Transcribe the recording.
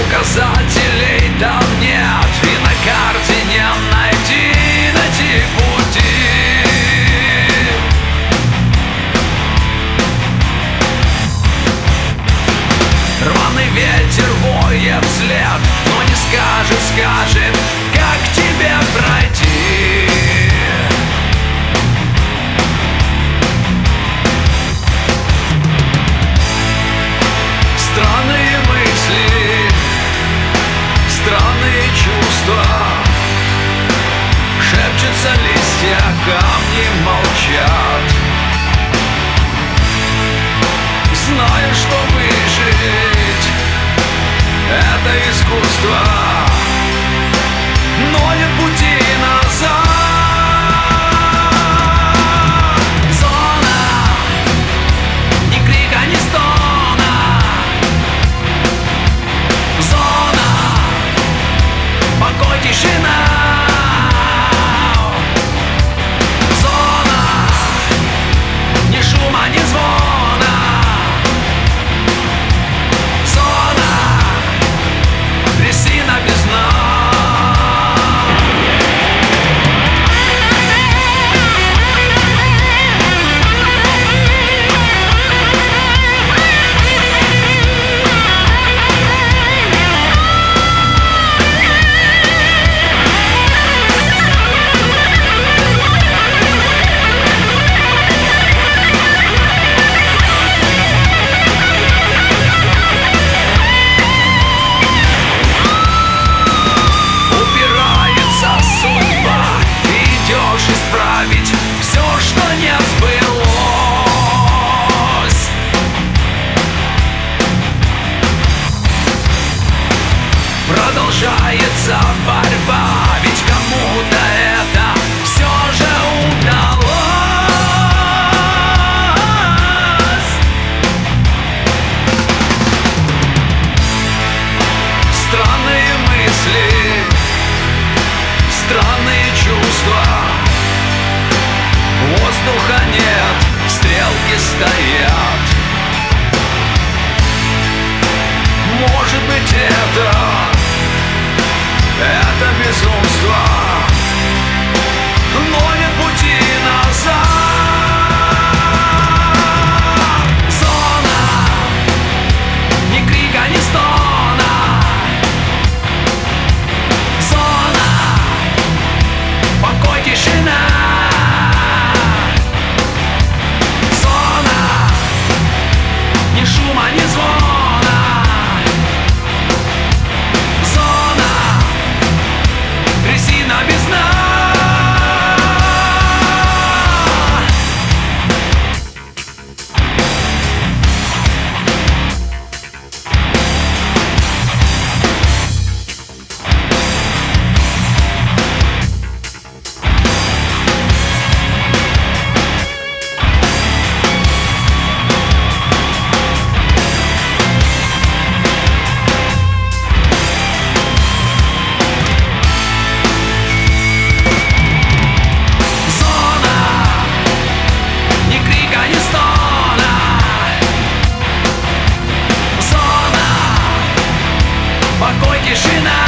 Указателей там нет, и на карте не найти пути. Рваный ветер воет вслед, но не скажет, как тебе пройти. Странные мысли, странные чувства, шепчутся листья, камни молчат. Знаю, что выжить — это искусство, но нет пути назад. Зона, ни крика, ни стона. Зона, покой, тишина. Зона, ни шума, ни звона. Зона, трясина без дна. Исправить все, что не сбылось. Продолжается борьба, ведь кому-то это все же удалось. Странные мысли, странные чувства. Воздуха нет, стрелки стоят. Может быть, это безумство, но нет пути назад. Зона, ни крика, ни стона. Зона, покой, тишина. Ни шума, ни звона. Зона, трясина без дна. Покой, тишина.